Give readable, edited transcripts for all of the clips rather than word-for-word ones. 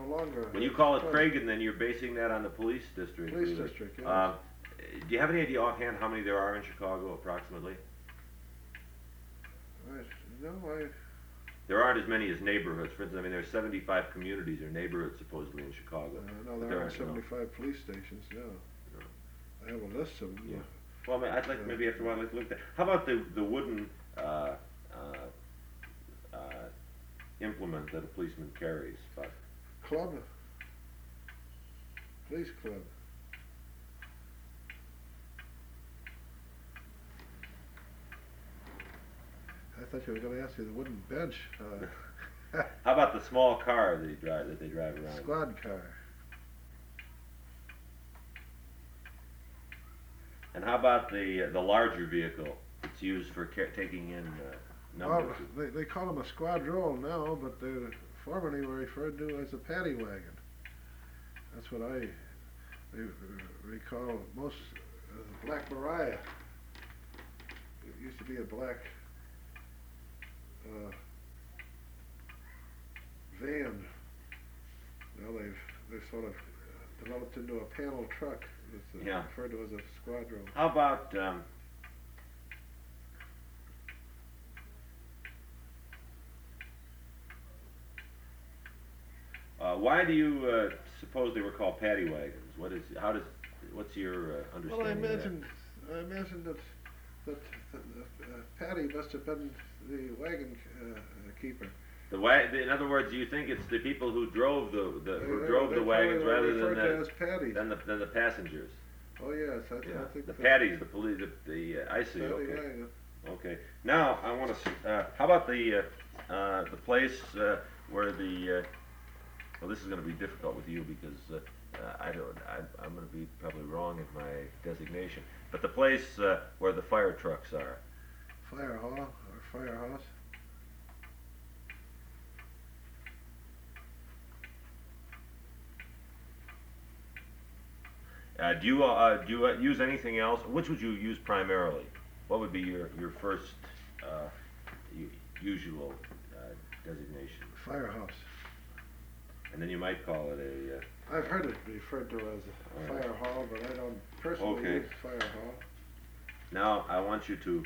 longer. When you call it Cragen, then you're basing that on the police district. Police district, yes. Do you have any idea offhand how many there are in Chicago, approximately? No, There aren't as many as neighborhoods. For instance, I mean, there's 75 communities or neighborhoods supposedly in Chicago. no, there are 75 police stations, no. I have a list of them. Yeah. Well, I mean, I'd like maybe after a while I'd like to look at that. How about the wooden implement that a policeman carries? Club. Police club. I thought you were going to ask me the wooden bench. How about the small car that they drive around? Squad car. And how about the larger vehicle that's used for taking in numbers? Well, they call them a squadron now, but they're formerly were referred to as a paddy wagon. That's what I recall most as a Black Mariah. It used to be a black van. Now they've sort of developed into a panel truck. It's referred to as a squadron. How about why do you suppose they were called paddy wagons? What's your understanding Well, of I imagine that Paddy must have been the wagon keeper. In other words, you think it's the people who drove the wagons rather than the passengers? Oh yes, I think the paddies, the police, I see. Paddy Okay. wagon. Okay. Now I want to. How about the place where the? Well, this is going to be difficult with you because I'm going to be probably wrong in my designation. But the place where the fire trucks are. Fire hall or firehouse. Do you use anything else? Which would you use primarily? What would be your first usual designation? Firehouse. And then you might call it a. I've heard it referred to as a fire hall, but I don't personally use fire hall. Now I want you to.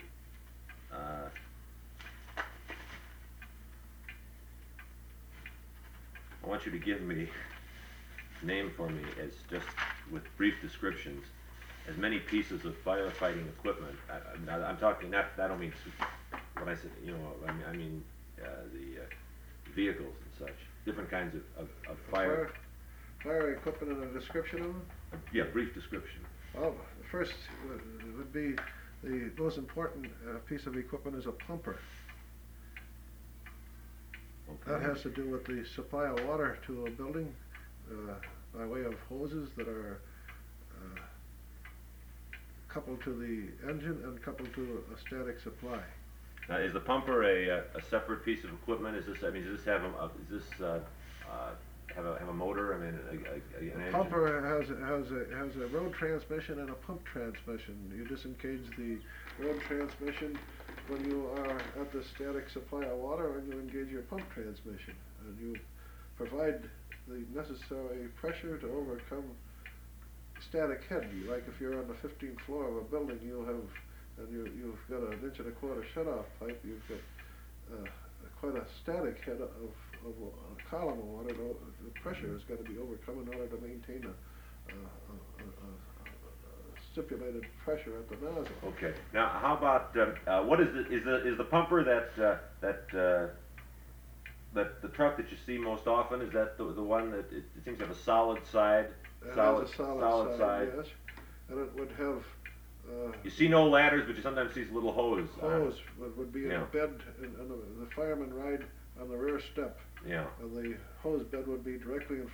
I want you to give me. Name for me as just with brief descriptions as many pieces of firefighting equipment. I'm talking I don't mean what I said. I mean the vehicles and such. Different kinds of fire. Fire equipment and a description of them. Yeah, brief description. Well, the first would be the most important piece of equipment is a pumper. Okay. That has to do with the supply of water to a building. By way of hoses that are coupled to the engine and coupled to a static supply. Now, is the pumper a separate piece of equipment? Does this have a motor? I mean, an engine? Pumper has a road transmission and a pump transmission. You disengage the road transmission when you are at the static supply of water, and you engage your pump transmission, and you provide the necessary pressure to overcome static head. Like if you're on the 15th floor of a building, you've got an 1.25 inch shutoff pipe. You've got quite a static head of a column of water. The pressure has got to be overcome in order to maintain a stipulated pressure at the nozzle. Okay. Now, how about what is the pumper that the truck that you see most often, is that the one that it seems to have a solid side? It has a solid side, yes. And it would have. You see no ladders, but you sometimes see little hose. Hose would be in a bed, and the firemen ride on the rear step. Yeah. And the hose bed would be directly in